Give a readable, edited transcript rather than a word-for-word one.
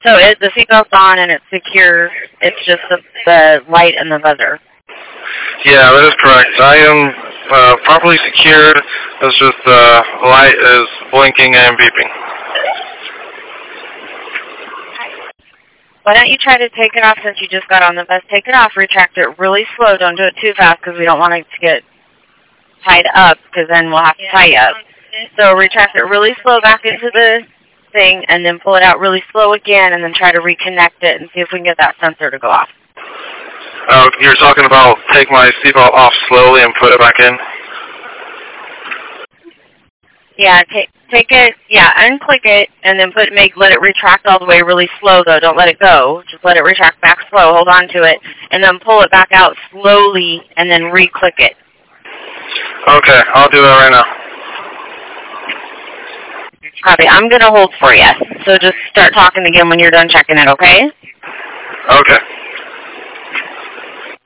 So the seatbelt's on and it's secure. It's just the light and the buzzer. Yeah, that is correct. I am properly secured. It's just the light is blinking and beeping. Why don't you try to take it off since you just got on the bus? Take it off, retract it really slow. Don't do it too fast because we don't want it to get tied up because then we'll have to tie you up. So retract it really slow back into the thing and then pull it out really slow again and then try to reconnect it and see if we can get that sensor to go off. Oh, you're talking about take my seatbelt off slowly and put it back in? Yeah, take it, unclick it, and then let it retract all the way really slow, though. Don't let it go. Just let it retract back slow. Hold on to it, and then pull it back out slowly, and then re-click it. Okay, I'll do that right now. Copy. I'm going to hold for you, so just start talking again when you're done checking it, okay?